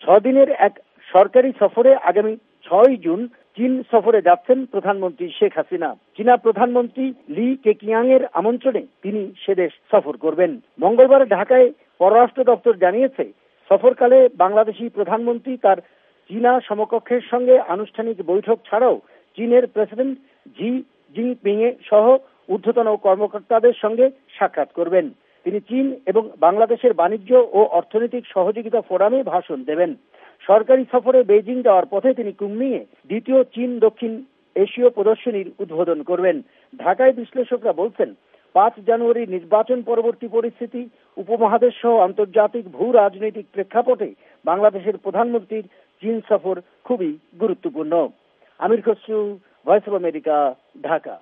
6 দিনের এক সরকারি সফরে আগামী 6 জুন চীন সফরে যাচ্ছেন প্রধানমন্ত্রী শেখ হাসিনা। চীনা প্রধানমন্ত্রী লি কেকিয়াং এর আমন্ত্রণে তিনি সেদেশ সফর করবেন। মঙ্গলবার ঢাকায় পররাষ্ট্র দপ্তর জানিয়েছে, সফরকালে বাংলাদেশী প্রধানমন্ত্রী তার চীনা সমকক্ষের সঙ্গে আনুষ্ঠানিক বৈঠক ছাড়াও চীনের প্রেসিডেন্ট জি জিনপিং সহ ঊর্ধ্বতন কর্মকর্তাদের সঙ্গে সাক্ষাৎ করবেন। তিনি চীন এবং বাংলাদেশের বাণিজ্য ও অর্থনৈতিক সহযোগিতা ফোরামে ভাষণ দেবেন। সরকারি সফরে বেইজিং যাওয়ার পথে তিনি কুমিংয়ে দ্বিতীয় চীন দক্ষিণ এশীয় প্রদর্শনীর উদ্বোধন করবেন। ঢাকায় বিশ্লেষকরা বলছেন, 5 জানুয়ারি নির্বাচন পরবর্তী পরিস্থিতি, উপমহাদেশ সহ আন্তর্জাতিক ভূ রাজনৈতিক প্রেক্ষাপটে বাংলাদেশের প্রধানমন্ত্রীর চীন সফর খুবই গুরুত্বপূর্ণ। Amir Khasru, Voice of America, Dhaka.